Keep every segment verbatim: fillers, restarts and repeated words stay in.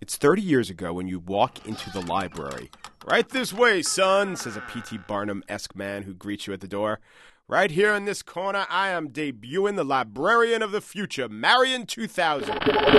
It's thirty years ago when you walk into the library. Right this way, son, says a P T Barnum-esque man who greets you at the door. Right here in this corner, I am debuting the librarian of the future, Marion two thousand.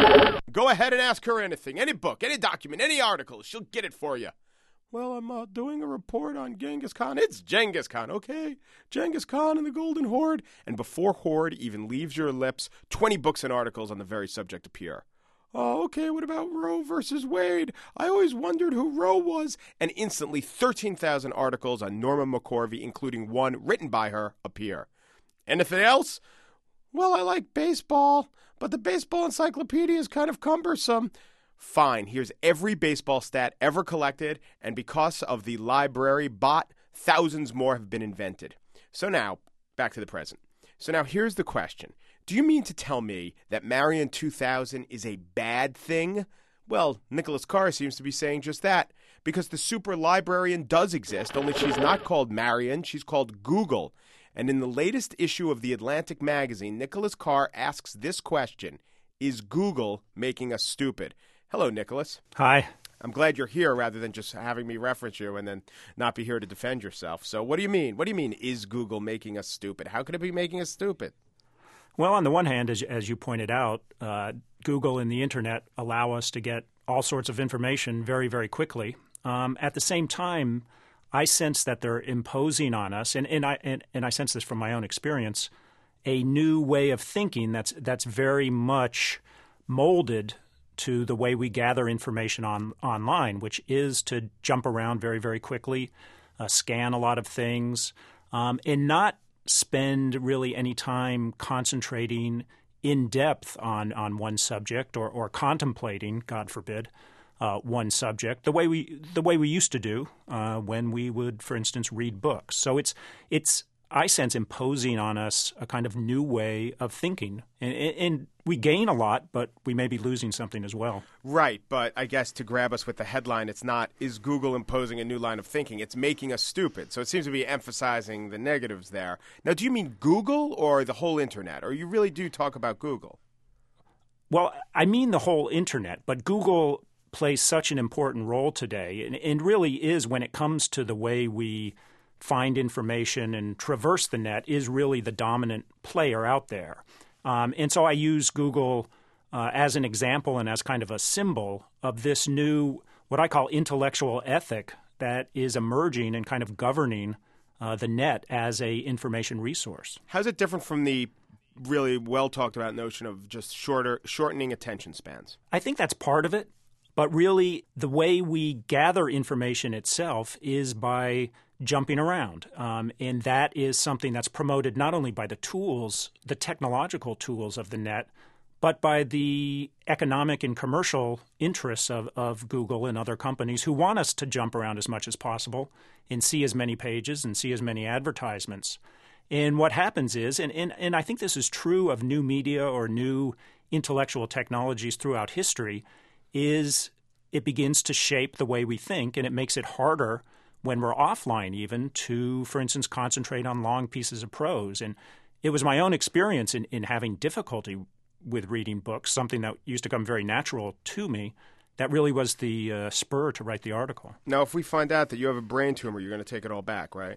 Go ahead and ask her anything, any book, any document, any article. She'll get it for you. Well, I'm uh, doing a report on Genghis Khan. It's Genghis Khan, okay? Genghis Khan and the Golden Horde. And before Horde even leaves your lips, twenty books and articles on the very subject appear. Oh, okay, what about Roe versus Wade? I always wondered who Roe was. And instantly, thirteen thousand articles on Norma McCorvey, including one written by her, appear. Anything else? Well, I like baseball, but the baseball encyclopedia is kind of cumbersome. Fine, here's every baseball stat ever collected, and because of the library bot, thousands more have been invented. So now, back to the present. So now here's the question. Do you mean to tell me that Marion two thousand is a bad thing? Well, Nicholas Carr seems to be saying just that, because the super librarian does exist, only she's not called Marion, she's called Google. And in the latest issue of The Atlantic magazine, Nicholas Carr asks this question: is Google making us stupid? Hello, Nicholas. Hi. I'm glad you're here rather than just having me reference you and then not be here to defend yourself. So what do you mean? What do you mean, is Google making us stupid? How could it be making us stupid? Well, on the one hand, as, as you pointed out, uh, Google and the Internet allow us to get all sorts of information very, very quickly. Um, at the same time, I sense that they're imposing on us, and, and, I, and, and I sense this from my own experience, a new way of thinking that's, that's very much molded to the way we gather information on online, which is to jump around very, very quickly, uh, scan a lot of things, um, and not spend really any time concentrating in depth on, on one subject or, or contemplating, God forbid, uh, one subject the way we the way we used to do uh, when we would, for instance, read books. So it's it's I sense imposing on us a kind of new way of thinking, and, and we gain a lot, but we may be losing something as well. Right, but I guess to grab us with the headline, it's not, is Google imposing a new line of thinking? It's making us stupid. So it seems to be emphasizing the negatives there. Now, do you mean Google or the whole Internet? Or you really do talk about Google? Well, I mean the whole Internet, but Google plays such an important role today, and, and really is, when it comes to the way we find information and traverse the net, is really the dominant player out there. Um, and so I use Google uh, as an example and as kind of a symbol of this new, what I call intellectual ethic that is emerging and kind of governing uh, the net as a information resource. How's it different from the really well talked about notion of just shorter, shortening attention spans? I think that's part of it. But really, the way we gather information itself is by jumping around. Um, and that is something that's promoted not only by the tools, the technological tools of the net, but by the economic and commercial interests of, of Google and other companies who want us to jump around as much as possible and see as many pages and see as many advertisements. And what happens is, and, and, and I think this is true of new media or new intellectual technologies throughout history, is it begins to shape the way we think, and it makes it harder when we're offline even to, for instance, concentrate on long pieces of prose. And it was my own experience in, in having difficulty with reading books, something that used to come very natural to me, that really was the uh, spur to write the article. Now, if we find out that you have a brain tumor, you're going to take it all back, right?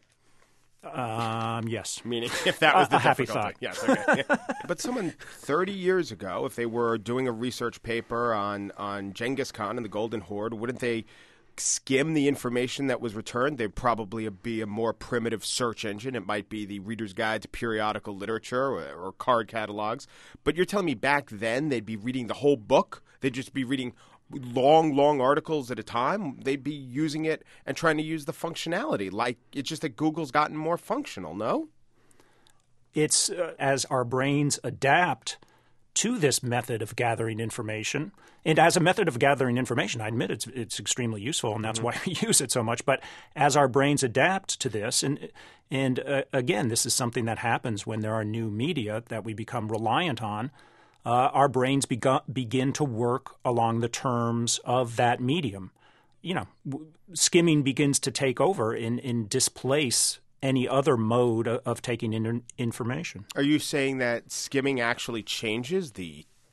Um, yes. Meaning, if that was the a happy difficulty. thought. Yes, okay. Yeah. But someone thirty years ago, if they were doing a research paper on, on Genghis Khan and the Golden Horde, wouldn't they skim the information that was returned? They'd probably be a more primitive search engine. It might be the Reader's Guide to Periodical Literature or, or card catalogs. But you're telling me back then they'd be reading the whole book? They'd just be reading long, long articles at a time? They'd be using it and trying to use the functionality. Like, it's just that Google's gotten more functional, no? It's uh, as our brains adapt to this method of gathering information. And as a method of gathering information, I admit it's it's extremely useful, and that's mm-hmm. why we use it so much. But as our brains adapt to this, and and uh, again, this is something that happens when there are new media that we become reliant on, uh, our brains bego- begin to work along the terms of that medium. You know, w- skimming begins to take over and, and displace any other mode of, of taking in information. Are you saying that skimming actually changes the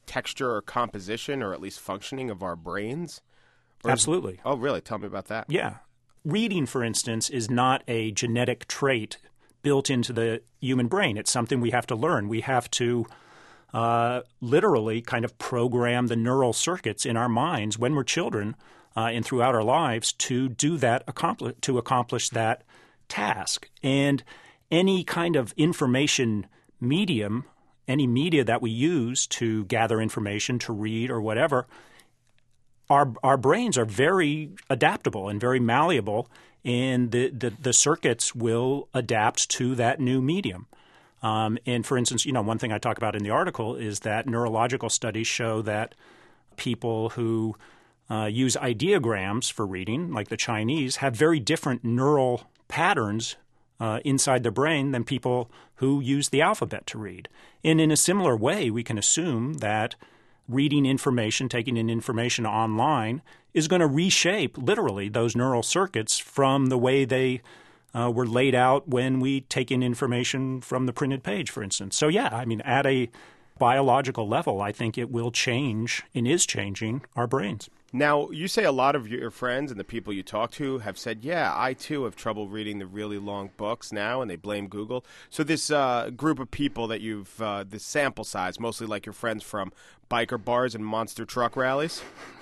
texture or composition or at least functioning of our brains? Or Absolutely. Is, oh, really? Tell me about that. Yeah. Reading, for instance, is not a genetic trait built into the human brain. It's something we have to learn. We have to uh, literally kind of program the neural circuits in our minds when we're children uh, and throughout our lives to do that, accompli- to accomplish that task. And any kind of information medium, any media that we use to gather information, to read or whatever, our our brains are very adaptable and very malleable, and the, the, the circuits will adapt to that new medium. Um, and for instance, you know, one thing I talk about in the article is that neurological studies show that people who uh, use ideograms for reading, like the Chinese, have very different neural patterns uh, inside their brain than people who use the alphabet to read. And in a similar way, we can assume that reading information, taking in information online, is going to reshape, literally, those neural circuits from the way they uh, were laid out when we take in information from the printed page, for instance. So, yeah, I mean, at a biological level, I think it will change and is changing our brains. Now, you say a lot of your friends and the people you talk to have said, yeah, I too have trouble reading the really long books now, and they blame Google. So this uh, group of people that you've, uh, this sample size, mostly like your friends from biker bars and monster truck rallies?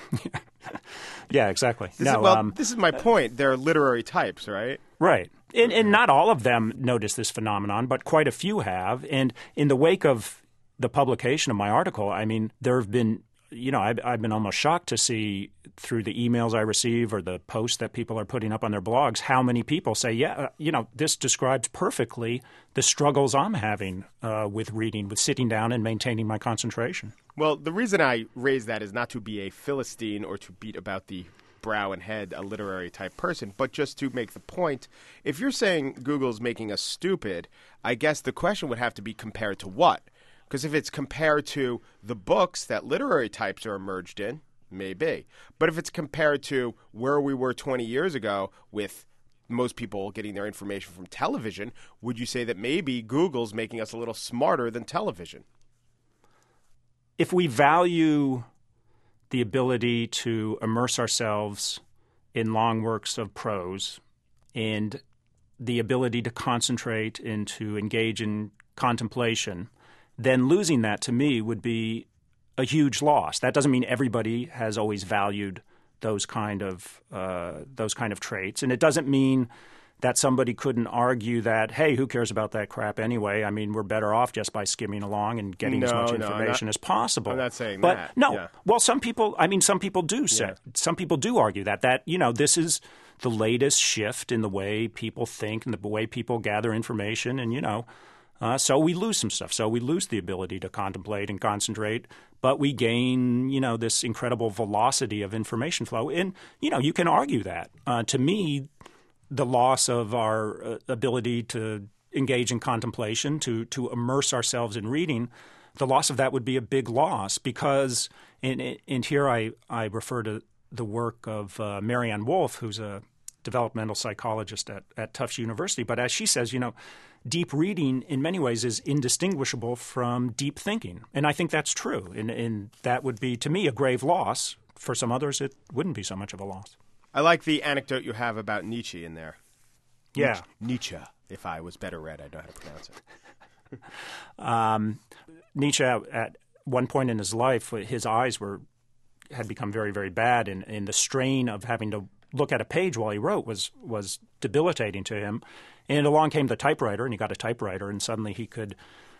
Yeah, exactly. This no, is, well, um, this is my point. They're literary types, right? Right. And, and not all of them notice this phenomenon, but quite a few have. And in the wake of the publication of my article, I mean, there have been You know, I've, I've been almost shocked to see through the emails I receive or the posts that people are putting up on their blogs how many people say, yeah, you know, this describes perfectly the struggles I'm having uh, with reading, with sitting down and maintaining my concentration. Well, the reason I raise that is not to be a Philistine or to beat about the brow and head a literary type person, but just to make the point. If you're saying Google's making us stupid, I guess the question would have to be compared to what? Because if it's compared to the books that literary types are emerged in, maybe. But if it's compared to where we were twenty years ago with most people getting their information from television, would you say that maybe Google's making us a little smarter than television? If we value the ability to immerse ourselves in long works of prose and the ability to concentrate and to engage in contemplation, then losing that to me would be a huge loss. That doesn't mean everybody has always valued those kind of uh, those kind of traits, and it doesn't mean that somebody couldn't argue that, hey, who cares about that crap anyway? I mean, we're better off just by skimming along and getting no, as much no, information not, as possible. I'm not saying but that. No, yeah. well, some people. I mean, some people do say. Yeah. Some people do argue that that you know this is the latest shift in the way people think and the way people gather information, and you know. Uh, so we lose some stuff. So we lose the ability to contemplate and concentrate, but we gain, you know, this incredible velocity of information flow. And, you know, you can argue that. Uh, to me, the loss of our uh, ability to engage in contemplation, to to immerse ourselves in reading, the loss of that would be a big loss because, and, and here I, I refer to the work of uh, Marianne Wolf, who's a developmental psychologist at, at Tufts University. But as she says, you know, deep reading in many ways is indistinguishable from deep thinking. And I think that's true. And, and that would be, to me, a grave loss. For some others, it wouldn't be so much of a loss. I like the anecdote you have about Nietzsche in there. Yeah. Nietzsche. If I was better read, I'd know how to pronounce it. um, Nietzsche, at one point in his life, his eyes were had become very, very bad. And, and the strain of having to look at a page while he wrote was was debilitating to him. And along came the typewriter, and he got a typewriter, and suddenly he could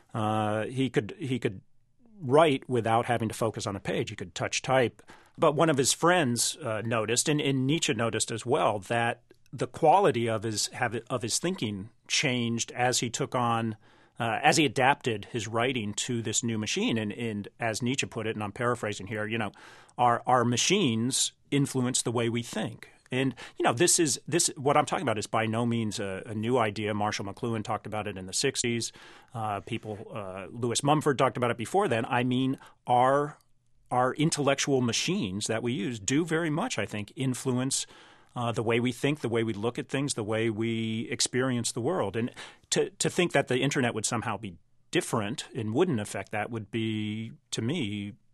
uh, he could he could write without having to focus on a page. He could touch type. But one of his friends uh, noticed, and, and Nietzsche noticed as well, that the quality of his of his thinking changed as he took on uh, as he adapted his writing to this new machine. And, and as Nietzsche put it, and I'm paraphrasing here, you know, our our machines influence the way we think. And, you know, this is this what I'm talking about is by no means a, a new idea. Marshall McLuhan talked about it in the sixties. Uh, people, uh, Lewis Mumford talked about it before then. I mean, our our intellectual machines that we use do very much, I think, influence uh, the way we think, the way we look at things, the way we experience the world. And to to think that the internet would somehow be different and wouldn't affect that would be, to me,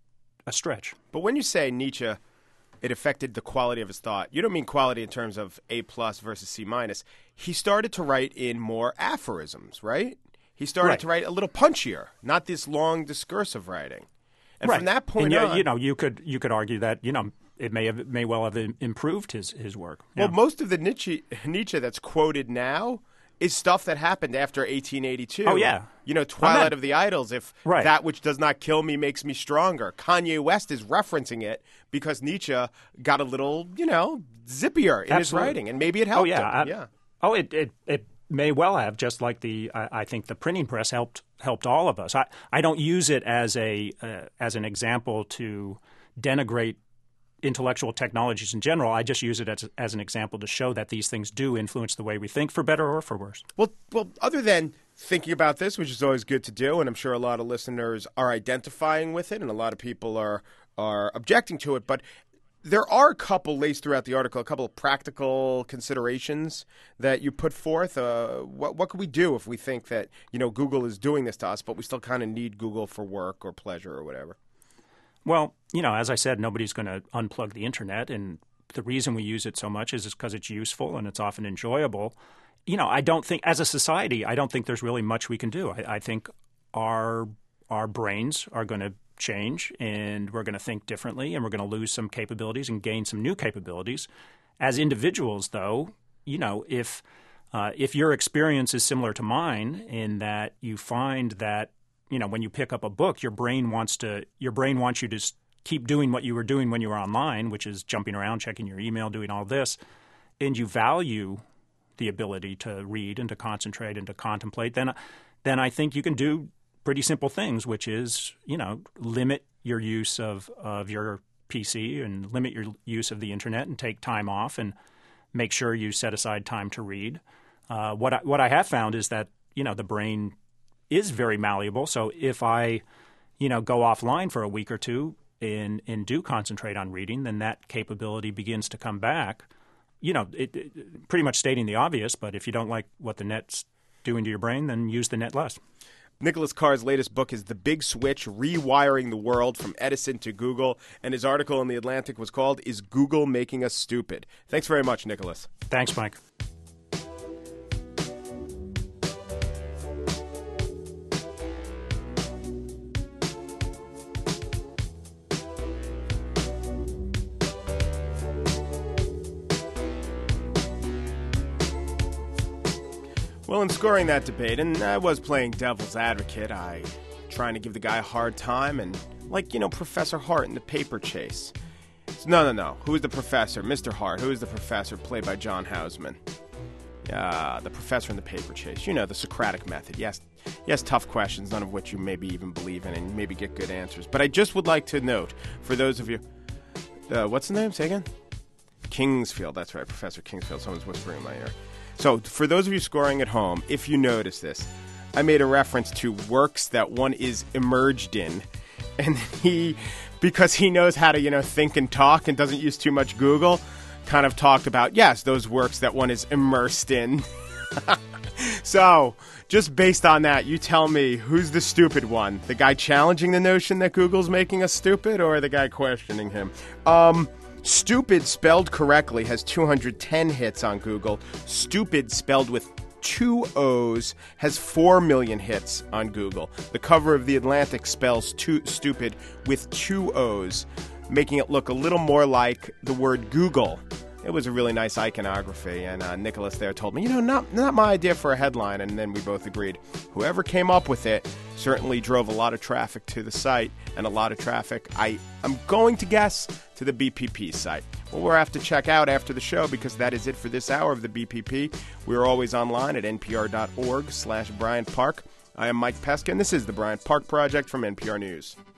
a stretch. But when you say Nietzsche, it affected the quality of his thought, you don't mean quality in terms of A plus versus C minus. He started to write in more aphorisms, right? He started Right. to write a little punchier, not this long discursive writing. And right. from that point and you, on, you know, you could you could argue that you know it may have it may well have improved his his work. well, Yeah. most of the Nietzsche, Nietzsche that's quoted now is stuff that happened after eighteen eighty-two. Oh, yeah. You know, Twilight not- of the Idols, if Right. that which does not kill me makes me stronger. Kanye West is referencing it because Nietzsche got a little, you know, zippier in his Absolutely. writing, and maybe it helped Oh yeah, I- him. Yeah. Oh, it, it it may well have, just like the I, I think the printing press helped helped all of us. I, I don't use it as a uh, as an example to denigrate intellectual technologies in general. I just use it as as an example to show that these things do influence the way we think, for better or for worse. Well, well, other than thinking about this, which is always good to do, and I'm sure a lot of listeners are identifying with it, and a lot of people are are objecting to it, but there are a couple laced throughout the article, a couple of practical considerations that you put forth. Uh, what what could we do if we think that you know Google is doing this to us, but we still kind of need Google for work or pleasure or whatever? Well, you know, as I said, nobody's going to unplug the internet, and the reason we use it so much is because it's useful and it's often enjoyable. You know, I don't think, as a society, I don't think there's really much we can do. I, I think our our brains are going to change, and we're going to think differently, and we're going to lose some capabilities and gain some new capabilities. As individuals, though, you know, if uh, if your experience is similar to mine in that you find that, you know, when you pick up a book, your brain wants to your brain wants you to s- keep doing what you were doing when you were online, which is jumping around, checking your email, doing all this, and you value the ability to read and to concentrate and to contemplate, then then I think you can do pretty simple things, which is, you know, limit your use of, of your P C and limit your use of the internet and take time off and make sure you set aside time to read. Uh, what I, what I have found is that, you know, the brain is very malleable. So if I, you know, go offline for a week or two and and do concentrate on reading, then that capability begins to come back. You know, it, it, pretty much stating the obvious, but if you don't like what the net's doing to your brain, then use the net less. Nicholas Carr's latest book is The Big Switch, Rewiring the World from Edison to Google, and his article in The Atlantic was called, Is Google Making Us Stupid? Thanks very much, Nicholas. Thanks, Mike. Well, in scoring that debate, and I was playing devil's advocate, I trying to give the guy a hard time, and like, you know, Professor Hart in The Paper Chase. So, no, no, no. Who is the professor? Mister Hart. Who is the professor? Played by John Houseman. Uh, the professor in The Paper Chase. You know, the Socratic method. Yes, yes, tough questions, none of which you maybe even believe in, and maybe get good answers. But I just would like to note, for those of you, uh, what's the name? Say again? Kingsfield. That's right, Professor Kingsfield. Someone's whispering in my ear. So, for those of you scoring at home, if you notice this, I made a reference to works that one is immersed in. And he, because he knows how to, you know, think and talk and doesn't use too much Google, kind of talked about, yes, those works that one is immersed in. So, just based on that, you tell me, who's the stupid one? The guy challenging the notion that Google's making us stupid, or the guy questioning him? Um... Stupid spelled correctly has two hundred ten hits on Google. Stupid spelled with two O's has four million hits on Google. The cover of The Atlantic spells two, stupid with two O's, making it look a little more like the word Google. It was a really nice iconography, and uh, Nicholas there told me, you know, not not my idea for a headline, and then we both agreed. Whoever came up with it certainly drove a lot of traffic to the site, and a lot of traffic, I am going to guess, to the B P P site. Well, we'll have to check out after the show, because that is it for this hour of the B P P. We're always online at npr.org slash Bryant Park. I am Mike Peskin. This is the Bryant Park Project from N P R News.